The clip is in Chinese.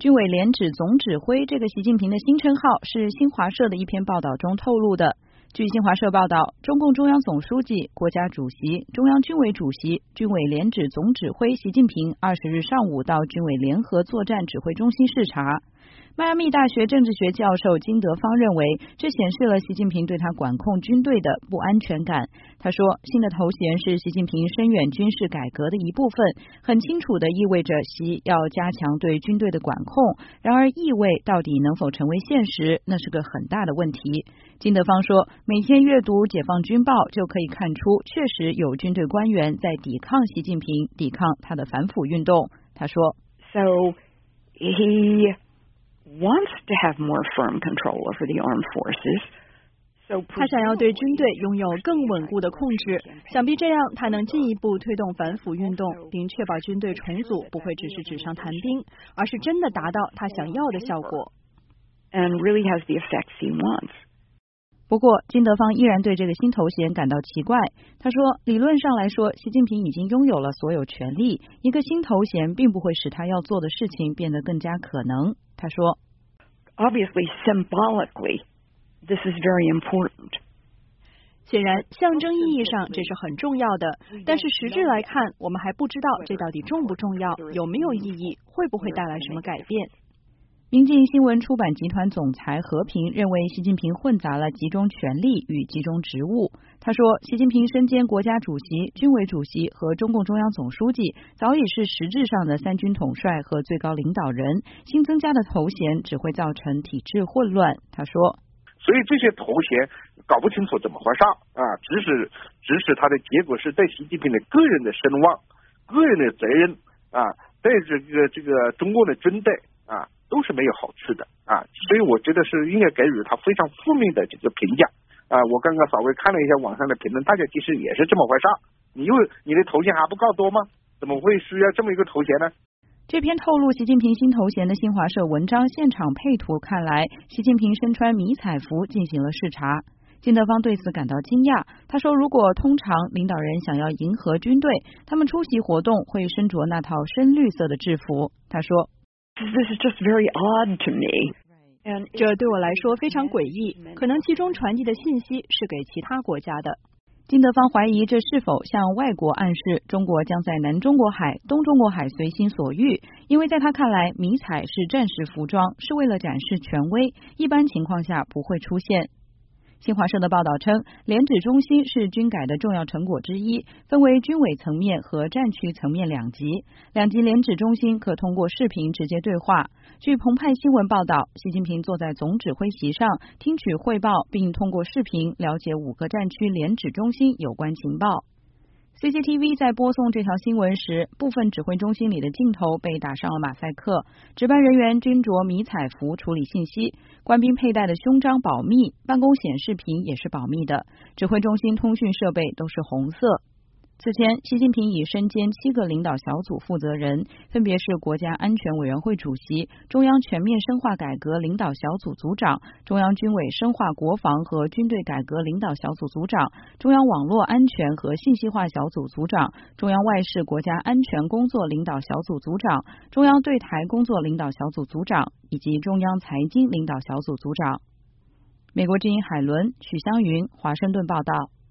军委联指总指挥这个习近平的新称号是新华社的一篇报道中透露的。据新华社报道，中共中央总书记、国家主席、中央军委主席、军委联指总指挥习近平20日上午到军委联合作战指挥中心视察。迈阿密大学政治学教授金德芳认为，这显示了习近平对他管控军队的不安全感。他说，新的头衔是习近平深远军事改革的一部分，很清楚地意味着习要加强对军队的管控。然而，意味到底能否成为现实，那是个很大的问题。金德芳说，每天阅读《解放军报》就可以看出，确实有军队官员在抵抗习近平，抵抗他的反腐运动。他说 So he wants to have more firm control over the armed forces. 他想要对军队拥有更稳固的控制，想必这样他能进一步推动反腐运动，并确保军队重组不会只是纸上谈兵，而是真的达到他想要的效果。 And really has the effects he wants. 不过，金德芳依然对这个新头衔感到奇怪。他说，理论上来说，习近平已经拥有了所有权利，一个新头衔并不会使他要做的事情变得更加可能。他说 Obviously, symbolically, this is very important. 显然，象征意义上这是很重要的，但是实质来看，我们还不知道这到底重不重要，有没有意义，会不会带来什么改变。 明镜新闻出版集团总裁何平认为，习近平混杂了集中权力与集中职务。他说，习近平身兼国家主席、军委主席和中共中央总书记，早已是实质上的三军统帅和最高领导人，新增加的头衔只会造成体制混乱。他说， 所以这些头衔搞不清楚怎么回事指使他的结果是对习近平的个人的声望、个人的责任对这个中共的军队都是没有好处的所以我觉得是应该给予他非常负面的这个评价我刚刚稍微看了一下网上的评论，大家其实也是这么回事。你的头衔还不够多吗？怎么会需要这么一个头衔呢？ 这篇透露习近平新头衔的新华社文章现场配图看来，习近平身穿迷彩服进行了视察。金德芳对此感到惊讶，他说，如果通常领导人想要迎合军队，他们出席活动会身着那套深绿色的制服。他说 This is just very odd to me. 这对我来说非常诡异，可能其中传递的信息是给其他国家的。 金德芳怀疑这是否向外国暗示中国将在南中国海、东中国海随心所欲，因为在他看来，迷彩是战时服装，是为了展示权威，一般情况下不会出现。新华社的报道称，联指中心是军改的重要成果之一，分为军委层面和战区层面两级。两级联指中心可通过视频直接对话。据澎湃新闻报道，习近平坐在总指挥席上听取汇报，并通过视频了解5个战区联指中心有关情报。CCTV 在播送这条新闻时，部分指挥中心里的镜头被打上了马赛克，值班人员均着迷彩服处理信息，官兵佩戴的胸章保密，办公显示屏也是保密的，指挥中心通讯设备都是红色。此前，习近平已身兼7个领导小组负责人，分别是国家安全委员会主席、中央全面深化改革领导小组组长、中央军委深化国防和军队改革领导小组组长、中央网络安全和信息化小组组长、中央外事国家安全工作领导小组组长、中央对台工作领导小组组长以及中央财经领导小组组长。美国之音海伦、许湘云，华盛顿报道。